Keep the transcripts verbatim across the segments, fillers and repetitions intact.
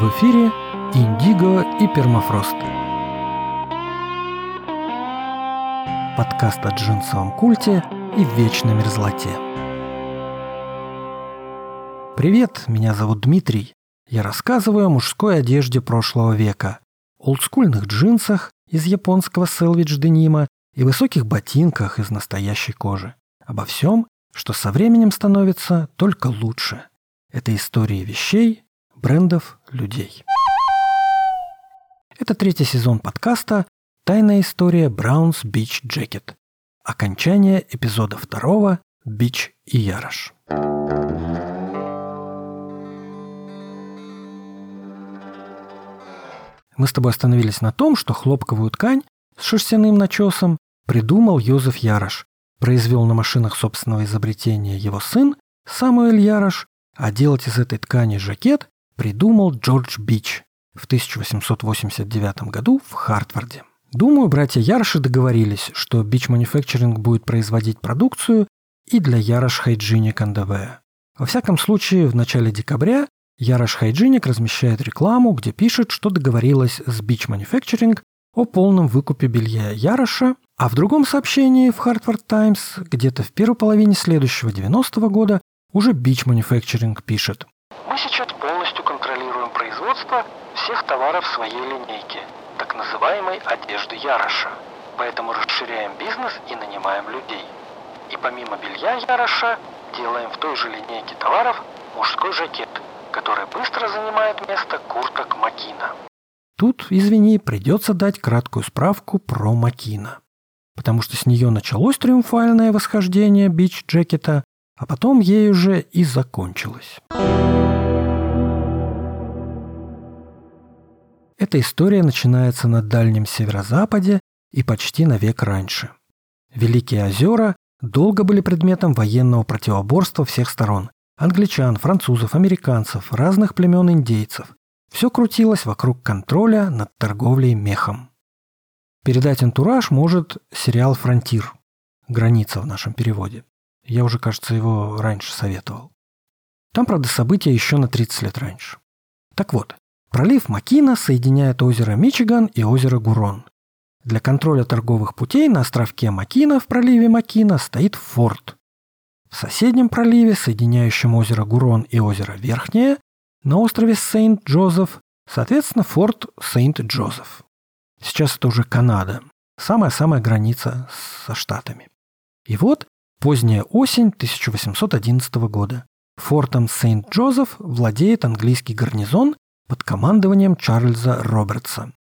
В эфире «Индиго и пермафрост». Подкаст о джинсовом культе и вечной мерзлоте. Привет, меня зовут Дмитрий. Я рассказываю о мужской одежде прошлого века, олдскульных джинсах из японского селвидж-денима и высоких ботинках из настоящей кожи. Обо всем, что со временем становится только лучше. Это истории вещей, брендов, людей. Это третий сезон подкаста «Тайная история Браунс Бич Джекет». Окончание эпизода второго «Бич и Яраш». Мы с тобой остановились на том, что хлопковую ткань с шерстяным начесом придумал Йозеф Яраш, произвел на машинах собственного изобретения его сын Самуэль Яраш, а делать из этой ткани жакет придумал Джордж Бич в тысяча восемьсот восемьдесят девятом году в Хартфорде. Думаю, братья Яраши договорились, что Бич Manufacturing будет производить продукцию и для Яраш Hygienic энд Wear. Во всяком случае, в начале декабря Яраш Hygienic размещает рекламу, где пишет, что договорилась с Бич Manufacturing о полном выкупе белья Яраша, а в другом сообщении в Hartford Times где-то в первой половине следующего девяностого года уже Бич Manufacturing пишет: «Мы сейчас полностью контролируем производство всех товаров своей линейки, так называемой одежды Яраша, поэтому расширяем бизнес и нанимаем людей. И помимо белья Яраша делаем в той же линейке товаров мужской жакет, который быстро занимает место курток Макина». Тут, извини, придется дать краткую справку про Макина, потому что с нее началось триумфальное восхождение бич-джекета, а потом ей уже и закончилось. Эта история начинается на Дальнем Северо-Западе и почти на век раньше. Великие озера долго были предметом военного противоборства всех сторон. Англичан, французов, американцев, разных племен индейцев. Все крутилось вокруг контроля над торговлей мехом. Передать антураж может сериал «Фронтир». «Граница» в нашем переводе. Я уже, кажется, его раньше советовал. Там, правда, события еще на тридцать лет раньше. Так вот, пролив Макина соединяет озеро Мичиган и озеро Гурон. Для контроля торговых путей на островке Макина в проливе Макина стоит форт. В соседнем проливе, соединяющем озеро Гурон и озеро Верхнее, на острове Сент-Джозеф, соответственно, форт Сент-Джозеф. Сейчас это уже Канада, самая-самая граница со Штатами. И вот поздняя осень тысяча восемьсот одиннадцатого года. Фортом Сент-Джозеф владеет английский гарнизон под командованием Чарльза Робертса.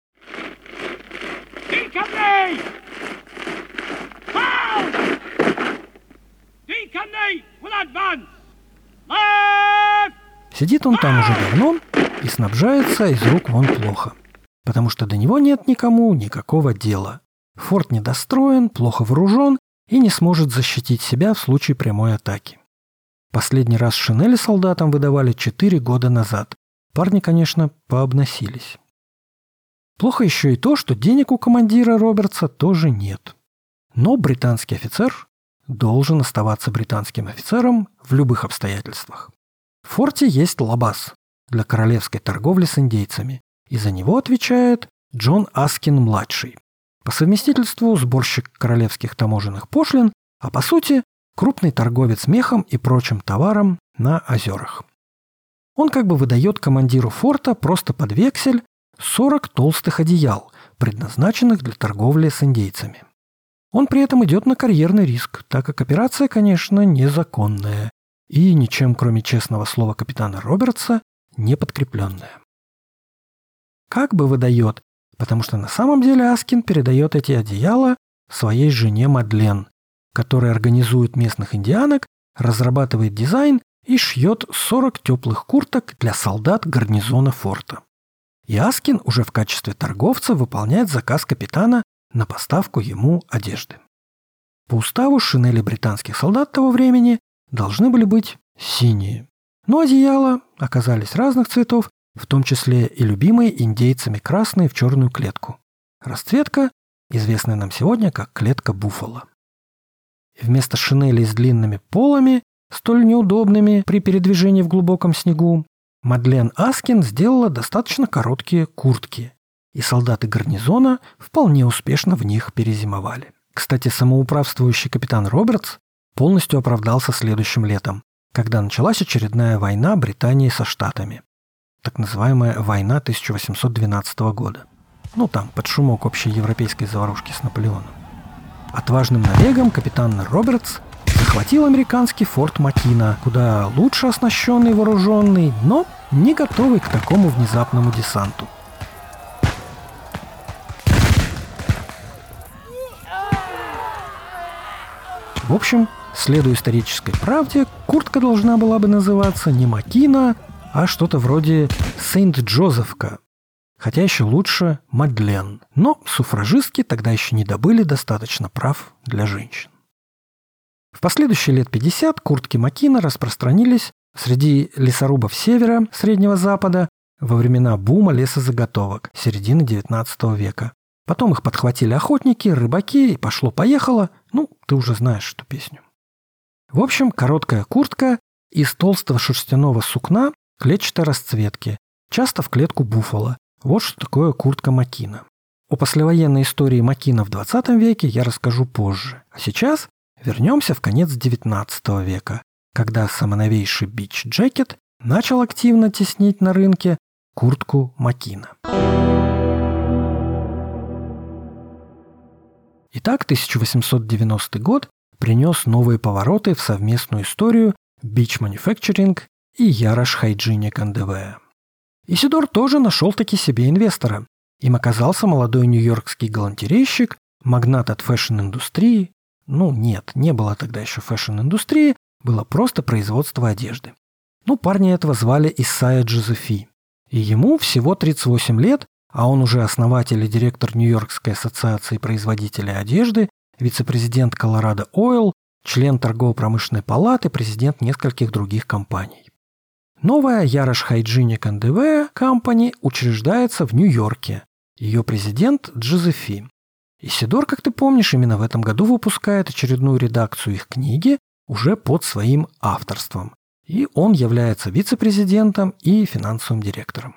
Сидит он там уже давно и снабжается из рук вон плохо, потому что до него нет никому никакого дела. Форт недостроен, плохо вооружен и не сможет защитить себя в случае прямой атаки. Последний раз шинели солдатам выдавали четыре года назад. Парни, конечно, пообносились. Плохо еще и то, что денег у командира Робертса тоже нет. Но британский офицер должен оставаться британским офицером в любых обстоятельствах. В форте есть лабаз для королевской торговли с индейцами, и за него отвечает Джон Аскин-младший. По совместительству сборщик королевских таможенных пошлин, а по сути крупный торговец мехом и прочим товаром на озерах. Он как бы выдает командиру форта просто под вексель сорок толстых одеял, предназначенных для торговли с индейцами. Он при этом идет на карьерный риск, так как операция, конечно, незаконная и ничем, кроме честного слова капитана Робертса, не подкрепленная. Как бы выдает, потому что на самом деле Аскин передает эти одеяла своей жене Мадлен, которая организует местных индианок, разрабатывает дизайн и шьет сорок теплых курток для солдат гарнизона форта. И Аскин уже в качестве торговца выполняет заказ капитана на поставку ему одежды. По уставу шинели британских солдат того времени должны были быть синие, но одеяла оказались разных цветов, в том числе и любимые индейцами красные в черную клетку. Расцветка, известная нам сегодня как клетка буффало. Вместо шинелей с длинными полами, столь неудобными при передвижении в глубоком снегу, Мадлен Аскин сделала достаточно короткие куртки, и солдаты гарнизона вполне успешно в них перезимовали. Кстати, самоуправствующий капитан Робертс полностью оправдался следующим летом, когда началась очередная война Британии со Штатами. Так называемая война тысяча восемьсот двенадцатого года. Ну там, под шумок общей европейской заварушки с Наполеоном. Отважным набегом капитан Робертс захватил американский форт Макина, куда лучше оснащенный и вооруженный, но не готовый к такому внезапному десанту. В общем, следуя исторической правде, куртка должна была бы называться не Макина, а что-то вроде Сент-Джозефка. Хотя еще лучше Мадлен. Но суфражистки тогда еще не добыли достаточно прав для женщин. В последующие лет пятьдесят куртки Макина распространились среди лесорубов севера Среднего Запада во времена бума лесозаготовок середины девятнадцатого века. Потом их подхватили охотники, рыбаки, и пошло-поехало. Ну, ты уже знаешь эту песню. В общем, короткая куртка из толстого шерстяного сукна клетчатой расцветки, часто в клетку буффало. Вот что такое куртка Макина. О послевоенной истории Макина в двадцатом веке я расскажу позже. А сейчас вернемся в конец девятнадцатого века, когда самоновейший бич-джекет начал активно теснить на рынке куртку Макина. Итак, тысяча восемьсот девяностый год принес новые повороты в совместную историю Beach Manufacturing и Yarosh Hygienic энд Wear. Исидор тоже нашел-таки себе инвестора. Им оказался молодой нью-йоркский галантерейщик, магнат от фэшн-индустрии. Ну нет, не было тогда еще фэшн-индустрии, было просто производство одежды. Ну, парня этого звали Исайя Джозефи. И ему всего тридцать восемь лет, а он уже основатель и директор Нью-Йоркской ассоциации производителей одежды, вице-президент Colorado Oil, член торгово-промышленной палаты, президент нескольких других компаний. Новая Yarosh Hygienic энд Wear Company учреждается в Нью-Йорке. Ее президент Джозефи. Исидор, как ты помнишь, именно в этом году выпускает очередную редакцию их книги уже под своим авторством. И он является вице-президентом и финансовым директором.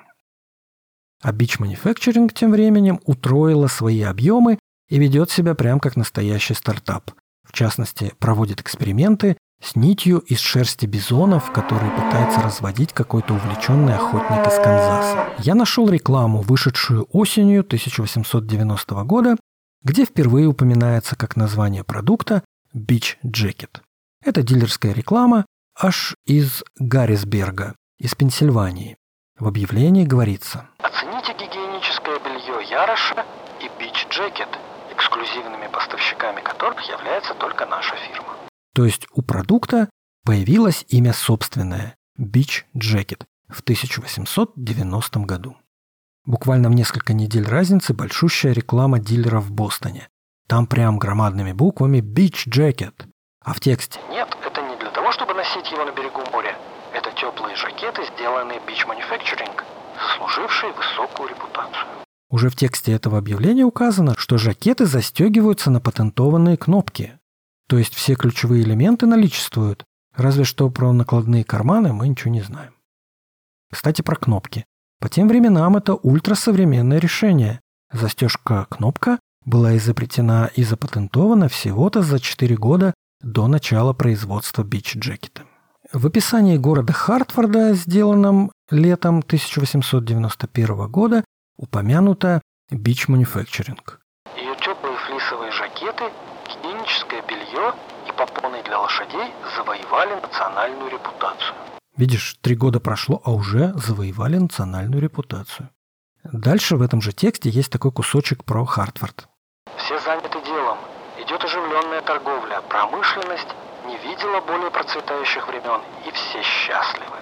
А Beach Manufacturing тем временем утроила свои объемы и ведет себя прям как настоящий стартап. В частности, проводит эксперименты с нитью из шерсти бизонов, которые пытается разводить какой-то увлеченный охотник из Канзаса. Я нашел рекламу, вышедшую осенью тысяча восемьсот девяностого года, где впервые упоминается как название продукта Beach Jacket. Это дилерская реклама аж из Гаррисберга, из Пенсильвании. В объявлении говорится: оцените гигиеническое белье Яроша и Beach Jacket, эксклюзивными поставщиками которых является только наша фирма. То есть у продукта появилось имя собственное – Beach Jacket в тысяча восемьсот девяностом году. Буквально в несколько недель разницы большущая реклама дилера в Бостоне. Там прям громадными буквами Beach Jacket. А в тексте: нет, это не для того, чтобы носить его на берегу моря. Это теплые жакеты, сделанные Beach Manufacturing, заслужившие высокую репутацию. Уже в тексте этого объявления указано, что жакеты застегиваются на патентованные кнопки. То есть все ключевые элементы наличествуют, разве что про накладные карманы мы ничего не знаем. Кстати, про кнопки. По тем временам это ультрасовременное решение. Застежка-кнопка была изобретена и запатентована всего-то за четыре года до начала производства бич-джекета. В описании города Хартфорда, сделанном летом тысяча восемьсот девяносто первого года, упомянуто Beach Manufacturing. Ее теплые флисовые жакеты, гигиеническое белье и попоны для лошадей завоевали национальную репутацию. Видишь, три года прошло, а уже завоевали национальную репутацию. Дальше в этом же тексте есть такой кусочек про Хартфорд. Все заняты делом. Идет оживленная торговля. Промышленность не видела более процветающих времен, и все счастливы.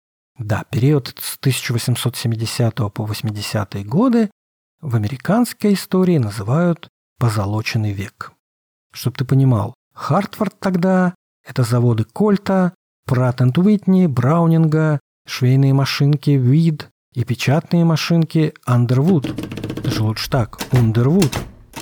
Да, период с тысяча восемьсот семидесятого по восьмидесятые годы в американской истории называют «позолоченный век». Чтоб ты понимал, Хартфорд тогда – это заводы Кольта, Pratt энд Whitney, Браунинга, швейные машинки Weed и печатные машинки Underwood. Даже лучше так, Underwood.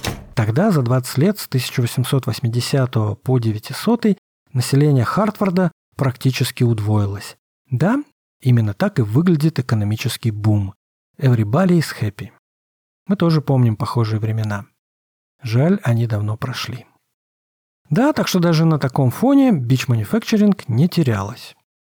Тогда за двадцать лет с тысяча восемьсот восьмидесятого по девятисотый население Хартфорда практически удвоилось. Да, Именно так и выглядит экономический бум. Everybody is happy. Мы тоже помним похожие времена. Жаль, они давно прошли. Да, так что даже на таком фоне Beach Manufacturing не терялась.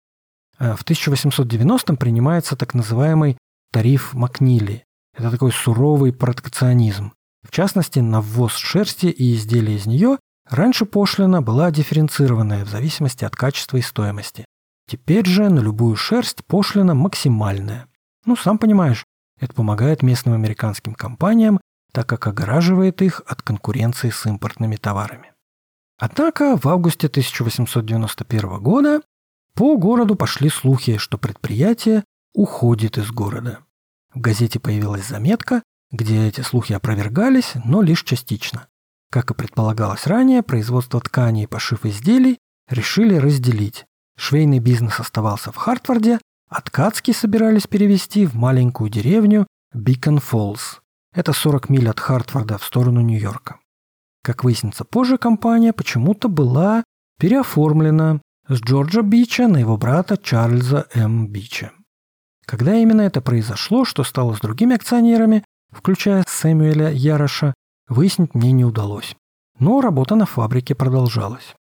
В тысяча восемьсот девяностом принимается так называемый тариф Макнили. Это такой суровый протекционизм. В частности, на ввоз шерсти и изделий из нее раньше пошлина была дифференцированная в зависимости от качества и стоимости. Теперь же на любую шерсть пошлина максимальная. Ну, сам понимаешь, это помогает местным американским компаниям, так как огораживает их от конкуренции с импортными товарами. Однако в августе тысяча восемьсот девяносто первого года по городу пошли слухи, что предприятие уходит из города. В газете появилась заметка, где эти слухи опровергались, но лишь частично. Как и предполагалось ранее, производство тканей и пошив изделий решили разделить. Швейный бизнес оставался в Хартфорде, а ткацкий собирались перевести в маленькую деревню Бикон-Фоллс. Это сорок миль от Хартфорда в сторону Нью-Йорка. Как выяснится позже, компания почему-то была переоформлена с Джорджа Бича на его брата Чарльза М. Бича. Когда именно это произошло, что стало с другими акционерами, включая Сэмюэля Яроша, выяснить мне не удалось. Но работа на фабрике продолжалась.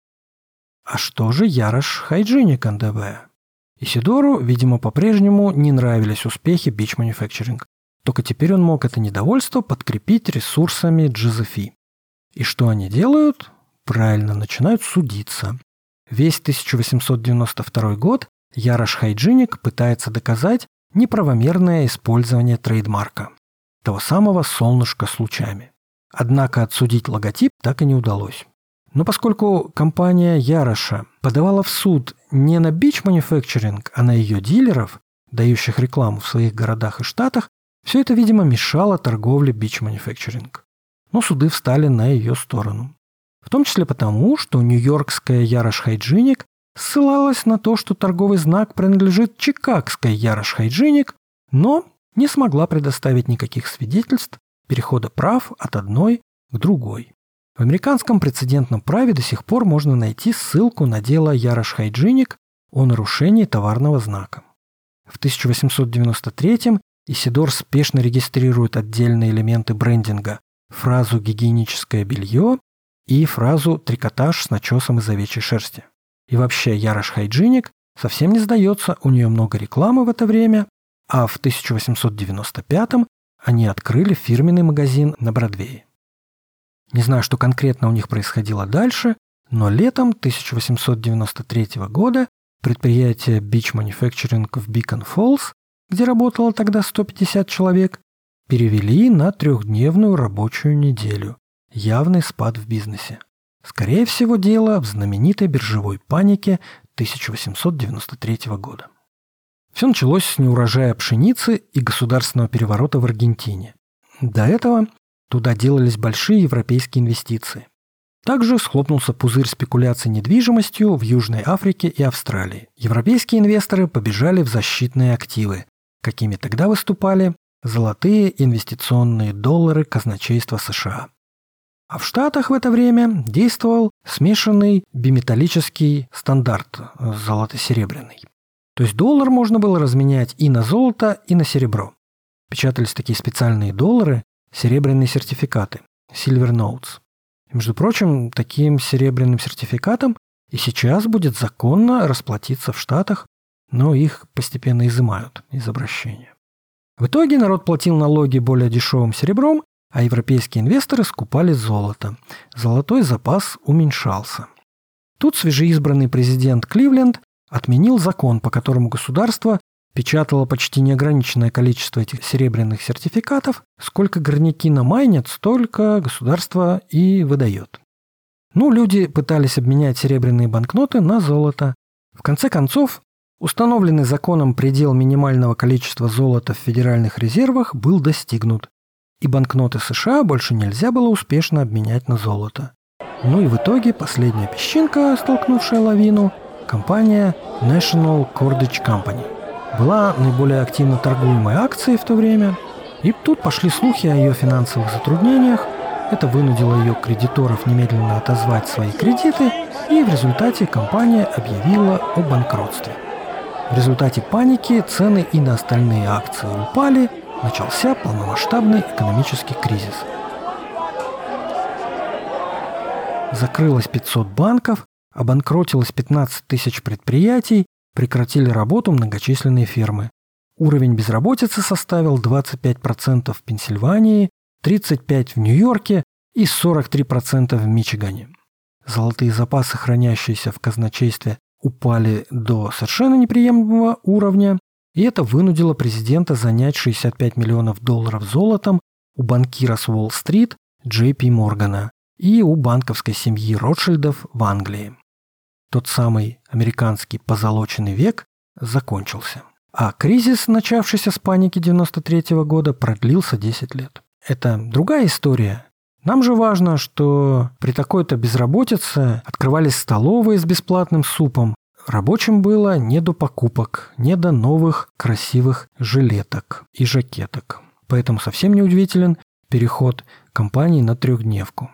А что же Ярош Hygienic эн дэ вэ? Исидору, видимо, по-прежнему не нравились успехи Beach Manufacturing. Только теперь он мог это недовольство подкрепить ресурсами Джозефи. И что они делают? Правильно, начинают судиться. Весь тысяча восемьсот девяносто второй год Ярош Hygienic пытается доказать неправомерное использование трейдмарка. Того самого солнышка с лучами. Однако отсудить логотип так и не удалось. Но поскольку компания Яроша подавала в суд не на Beach Manufacturing, а на ее дилеров, дающих рекламу в своих городах и штатах, все это, видимо, мешало торговле Beach Manufacturing. Но суды встали на ее сторону. В том числе потому, что нью-йоркская Ярош Hygienic ссылалась на то, что торговый знак принадлежит чикагской Ярош Hygienic, но не смогла предоставить никаких свидетельств перехода прав от одной к другой. В американском прецедентном праве до сих пор можно найти ссылку на дело Ярош Hygienic о нарушении товарного знака. В тысяча восемьсот девяносто третьем Исидор спешно регистрирует отдельные элементы брендинга: фразу «гигиеническое белье» и фразу «трикотаж с начесом из овечьей шерсти». И вообще Ярош Hygienic совсем не сдается, у нее много рекламы в это время, а в тысяча восемьсот девяносто пятом они открыли фирменный магазин на Бродвее. Не знаю, что конкретно у них происходило дальше, но летом тысяча восемьсот девяносто третьего года предприятие Beach Manufacturing в Бикон-Фоллс, где работало тогда сто пятьдесят человек, перевели на трехдневную рабочую неделю. Явный спад в бизнесе. Скорее всего, дело в знаменитой биржевой панике тысяча восемьсот девяносто третьего года. Все началось с неурожая пшеницы и государственного переворота в Аргентине. До этого туда делались большие европейские инвестиции. Также схлопнулся пузырь спекуляций недвижимостью в Южной Африке и Австралии. Европейские инвесторы побежали в защитные активы, какими тогда выступали золотые инвестиционные доллары казначейства США. А в Штатах в это время действовал смешанный биметаллический стандарт золото-серебряный. То есть доллар можно было разменять и на золото, и на серебро. Печатались такие специальные доллары, серебряные сертификаты, Silver Notes. Между прочим, таким серебряным сертификатом и сейчас будет законно расплатиться в Штатах, но их постепенно изымают из обращения. В итоге народ платил налоги более дешевым серебром, а европейские инвесторы скупали золото. Золотой запас уменьшался. Тут свежеизбранный президент Кливленд отменил закон, по которому государство печатало почти неограниченное количество этих серебряных сертификатов. Сколько горняки намайнят, столько государство и выдает. Ну, люди пытались обменять серебряные банкноты на золото. В конце концов, установленный законом предел минимального количества золота в федеральных резервах был достигнут, и банкноты США больше нельзя было успешно обменять на золото. Ну и в итоге последняя песчинка, столкнувшая лавину, компания National Cordage Company. Была наиболее активно торгуемой акцией в то время, и тут пошли слухи о ее финансовых затруднениях. Это вынудило ее кредиторов немедленно отозвать свои кредиты, и в результате компания объявила о банкротстве. В результате паники цены и на остальные акции упали, начался полномасштабный экономический кризис. Закрылось пятьсот банков, обанкротилось пятнадцать тысяч предприятий, прекратили работу многочисленные фермы. Уровень безработицы составил двадцать пять процентов в Пенсильвании, тридцать пять процентов в Нью-Йорке и сорок три процента в Мичигане. Золотые запасы, хранящиеся в казначействе, упали до совершенно неприемлемого уровня, и это вынудило президента занять шестьдесят пять миллионов долларов золотом у банкира с Уолл-стрит Джей Пи Моргана и у банковской семьи Ротшильдов в Англии. Тот самый американский позолоченный век закончился. А кризис, начавшийся с паники девяносто третьего года, продлился десять лет. Это другая история. Нам же важно, что при такой-то безработице открывались столовые с бесплатным супом. Рабочим было не до покупок, не до новых красивых жилеток и жакеток. Поэтому совсем не удивителен переход компании на трехдневку.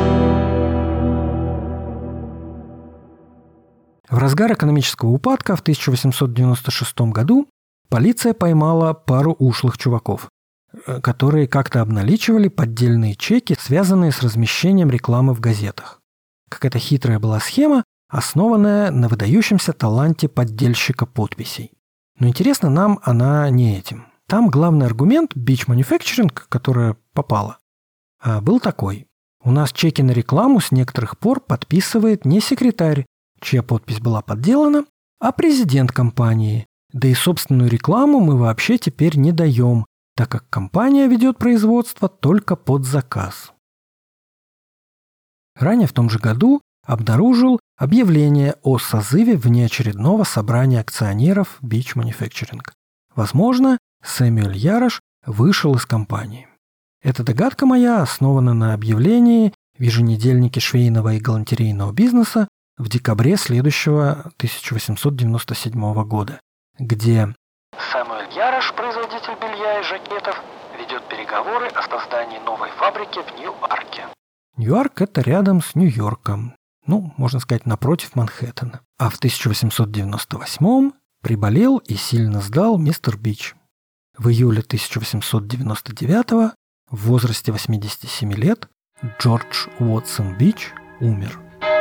В разгар экономического упадка в тысяча восемьсот девяносто шестом году полиция поймала пару ушлых чуваков, которые как-то обналичивали поддельные чеки, связанные с размещением рекламы в газетах. Какая-то хитрая была схема, основанная на выдающемся таланте поддельщика подписей. Но интересно нам она не этим. Там главный аргумент Beach Manufacturing, которая попала, был такой. У нас чеки на рекламу с некоторых пор подписывает не секретарь, чья подпись была подделана, а президент компании. Да и собственную рекламу мы вообще теперь не даем, так как компания ведет производство только под заказ. Ранее в том же году обнаружил объявление о созыве внеочередного собрания акционеров Beach Manufacturing. Возможно, Сэмюэль Ярош вышел из компании. Эта догадка моя основана на объявлении в еженедельнике швейного и галантерейного бизнеса в декабре следующего тысяча восемьсот девяносто седьмого года, где Сэмюэль Ярош, производитель белья и жакетов, ведет переговоры о создании новой фабрики в Нью-Арке. Нью-Арк – это рядом с Нью-Йорком, ну, можно сказать, напротив Манхэттена. А в тысяча восемьсот девяносто восьмом приболел и сильно сдал мистер Бич. В июле тысяча восемьсот девяносто девятого в возрасте восьмидесяти семи лет Джордж Уотсон Бич умер.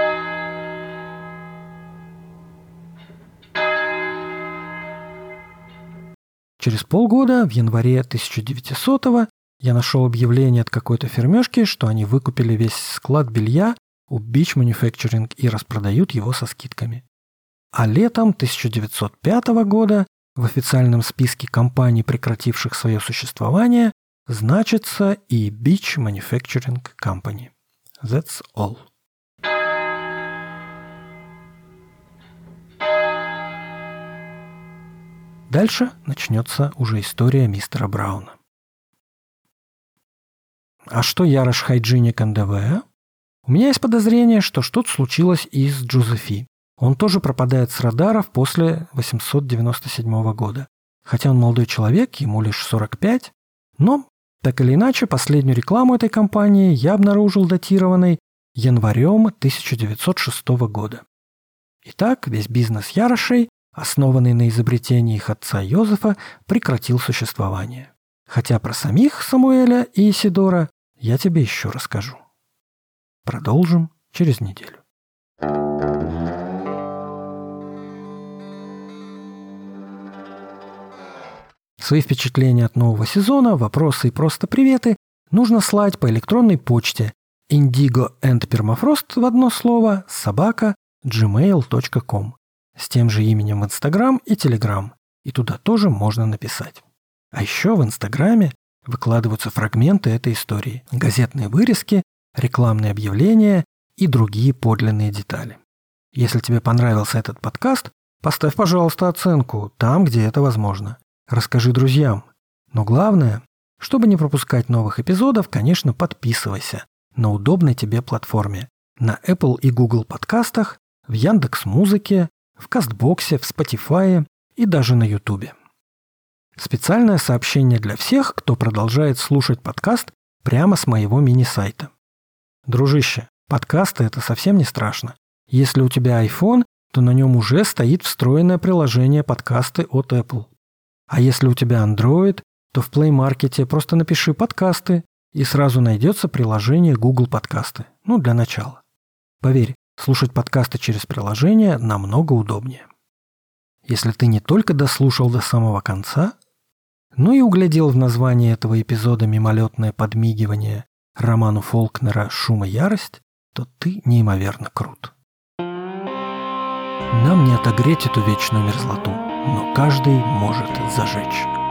Через полгода, в январе тысяча девятисотого, я нашел объявление от какой-то фермешки, что они выкупили весь склад белья у Beach Manufacturing и распродают его со скидками. А летом тысяча девятьсот пятого года в официальном списке компаний, прекративших свое существование, значится и Beach Manufacturing Company. That's all. Дальше начнется уже история мистера Брауна. А что Ярош Hygienic энд эй ви? У меня есть подозрение, что что-то случилось и с Джозефи. Он тоже пропадает с радаров после восемьсот девяносто седьмого года. Хотя он молодой человек, ему лишь сорок пять, но, так или иначе, последнюю рекламу этой компании я обнаружил датированной январем тысяча девятьсот шестого года. Итак, весь бизнес Ярошей, основанный на изобретении их отца Йозефа, прекратил существование. Хотя про самих Самуэля и Исидора я тебе еще расскажу. Продолжим через неделю. Свои впечатления от нового сезона, вопросы и просто приветы нужно слать по электронной почте indigo and permafrost в одно слово собака джимейл точка ком с тем же именем в Инстаграм и Телеграм, и туда тоже можно написать. А еще в Инстаграме выкладываются фрагменты этой истории, газетные вырезки, рекламные объявления и другие подлинные детали. Если тебе понравился этот подкаст, поставь, пожалуйста, оценку там, где это возможно. Расскажи друзьям. Но главное, чтобы не пропускать новых эпизодов, конечно, подписывайся на удобной тебе платформе. На Apple и Google подкастах, в Яндекс.Музыке, в Кастбоксе, в Spotify и даже на Ютубе. Специальное сообщение для всех, кто продолжает слушать подкаст прямо с моего мини-сайта. Дружище, подкасты – это совсем не страшно. Если у тебя iPhone, то на нем уже стоит встроенное приложение подкасты от Apple. А если у тебя Android, то в Play Market просто напиши «подкасты», и сразу найдется приложение Google Подкасты. Ну, для начала. Поверь, слушать подкасты через приложение намного удобнее. Если ты не только дослушал до самого конца, но и углядел в названии этого эпизода мимолетное подмигивание роману Фолкнера «Шум и ярость», то ты неимоверно крут. Нам не отогреть эту вечную мерзлоту, но каждый может зажечь.